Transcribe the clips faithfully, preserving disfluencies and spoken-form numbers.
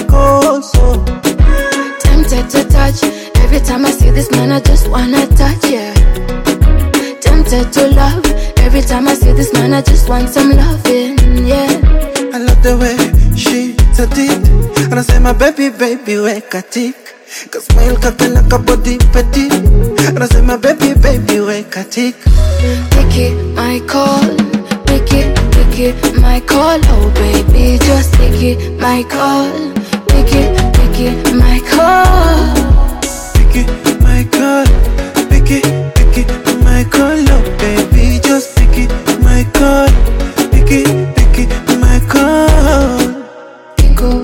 call, so tempted to touch. Every time I see this man, I just wanna touch, yeah. Tempted to love. Every time I see this man, I just want some loving, yeah. I love the way she said it. And I say my baby, baby, wake a tick. Cause smile kakana ka body petit. And I say my baby, baby, wake a tick. Picky, my call. Picky, picky, my call. Oh baby, just picky, my call. Picky, picky, my call. Picky, my call. Picky, picky, my call. Oh baby, just picky, my call. Picky, picky, my call. Pico.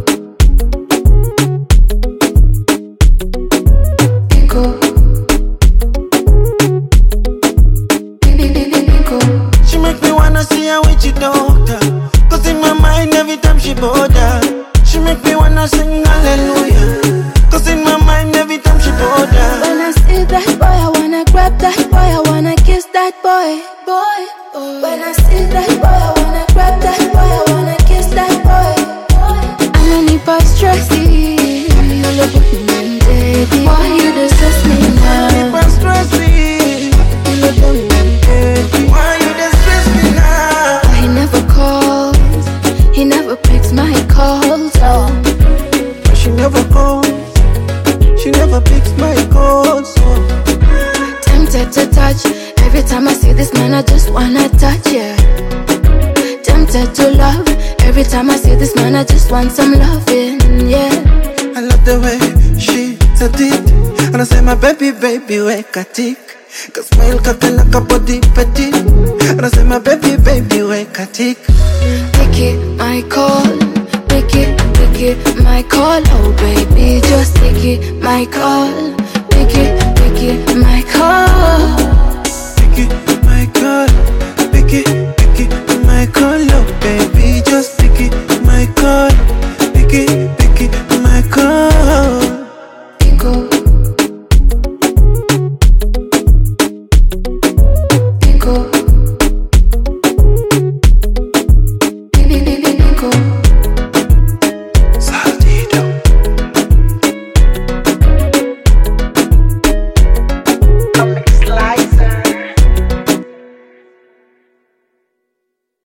Pico. Pico. She make me wanna see her with your doctor. Cause in my mind every time she bother. She make me wanna sing hallelujah. Cause in my mind every time she bother. When I see that boy, I wanna grab that boy, I wanna kiss that boy, boy, boy. When I see that boy, I wanna grab that boy, I wanna kiss that boy, boy. I'm gonna need by stressy. You look at me, baby. Why you distress me now? If I stress me, you look at me, baby. Why you distress me now? He never calls, he never picks my calls, oh. But she never calls, she never picks my calls, so Tempted to touch. Every time I see this man, I just wanna touch, yeah. Tempted to love. Every time I see this man, I just want some loving, yeah. I love the way she said it. And I say my baby, baby, wake a tick. Cause smile kakana ka body petit. And I say my baby, baby, wake a tick. Picky, my call. Picky, picky, my call. Oh baby, just picky, my call. Picky, picky, my call. Picky, my call. Picky, picky, my call. Oh baby, just picky, my call. Picky, picky, my call.